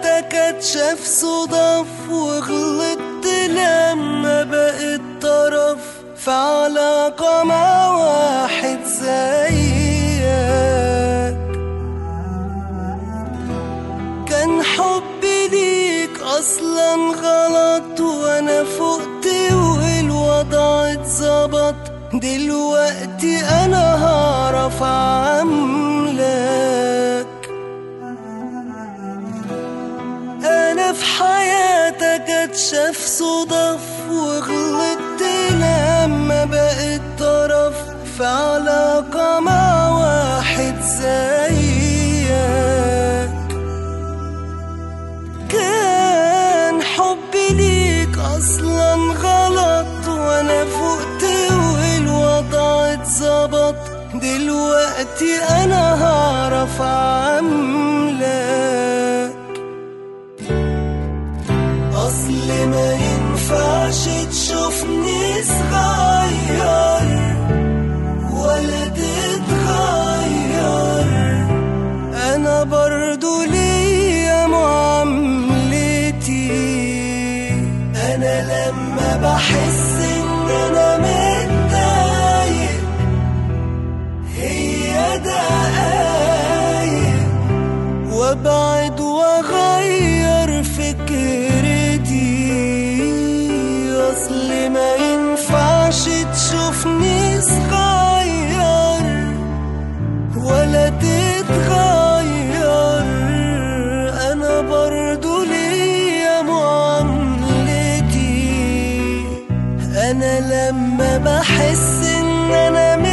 حياتك اتشاف صدف، وغلطت لما بقيت طرف في علاقة مع واحد زيك. كان حبي ليك اصلا غلط، وانا فقت والوضع اتظبط. دلوقتي انا هعرف اعاملك. انا في حياتك اتشاف صدف، وغلطت لما بقيت طرف في علاقة مع واحد زيك. كان حبي ليك اصلا غلط، وانا فقت والوضع اتظبط. دلوقتي انا هعرف اعاملك. اصل ما ينفعش تشوفني صغير ولا تتغير. انا برضو ليا معاملتي. انا لما بحس ان انا متضايق هي دقايق، وابعد واغير فكرتي. اصل ما ينفعش تشوفني صغير ولا تتغير. انا برضو ليا معاملتي. انا لما بحس ان انا